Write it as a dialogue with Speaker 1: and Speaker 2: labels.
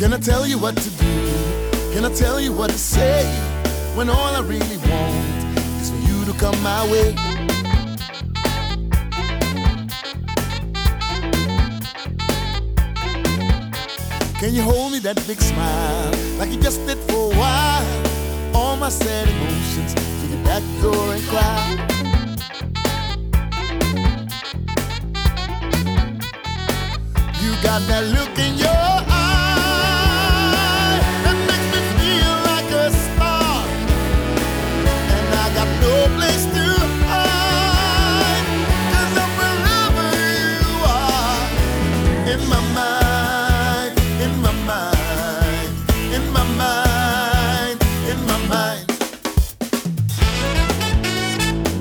Speaker 1: Can I tell you what to do? Can I tell you what to say? When all I really want is for you to come my way. Can you hold me that big smile like you just did for a while? All my sad emotions to your back door and cry. You got that look in your